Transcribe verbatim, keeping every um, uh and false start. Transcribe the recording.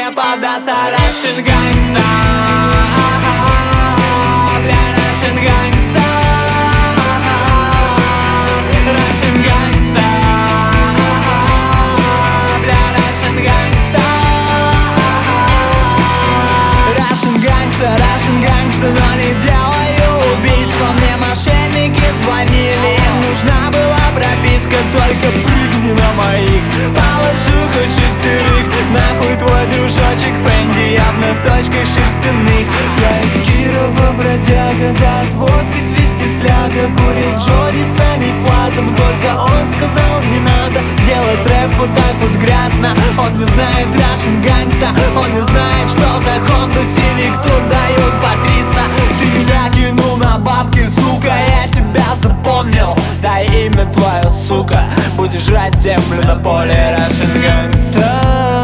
не поддаться. Russian Gangsta, бля, Russian Gangsta, Russian Gangsta, бля, Russian Gangsta, Russian Gangsta, Russian Gangsta, но не делаю убийства. Мне мошенники звонили, им нужна была прописка. Только прыгни на моих, положу хоть шестерых. Нахуй твой дружочек Фэнди, я в носочках шерстяных. Я из Кирова бродяга, да от водки свистит фляга. Курил Джонни с Ами Флатом, только он сказал не надо делать рэп вот так вот грязно. Он не знает Russian Gangsta, он не знает, что за Honda Civic тут дают по триста. Ты меня кинул на бабки, сука, я тебя запомнил. Дай имя твое, сука, будешь жрать землю на поле. Russian Gangsta.